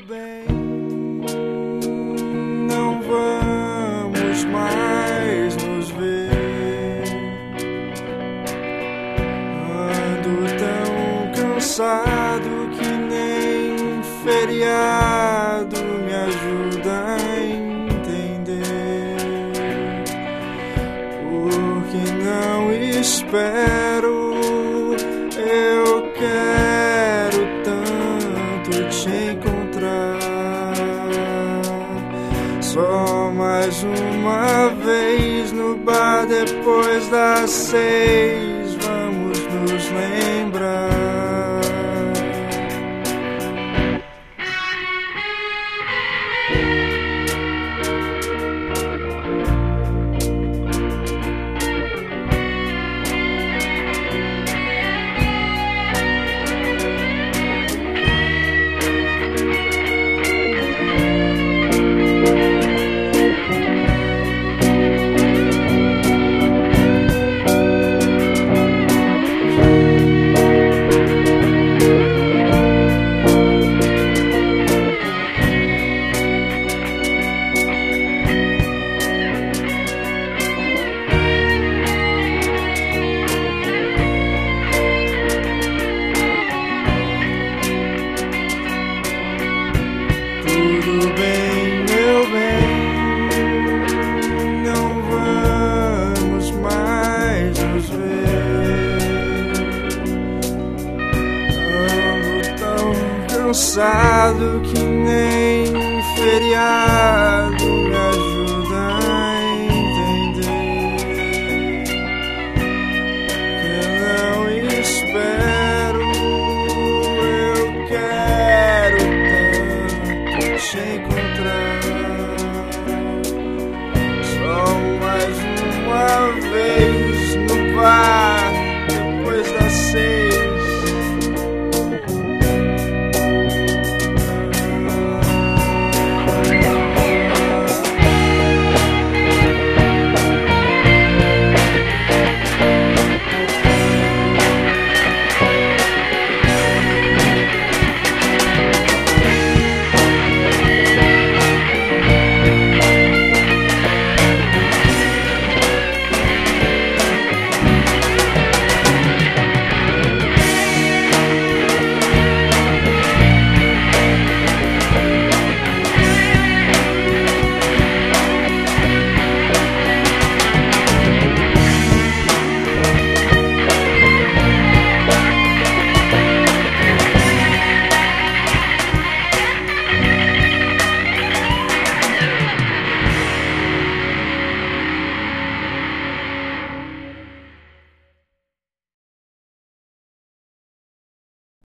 bem, não vamos mais nos ver. Ando tão cansado que nem feriado me ajuda a entender. Porque não espero, eu quero tanto te encontrar. Só mais uma vez no bar depois das 6, vamos nos lembrar. Tudo bem, meu bem, não vamos mais nos ver. Ando tão cansado que nem feriado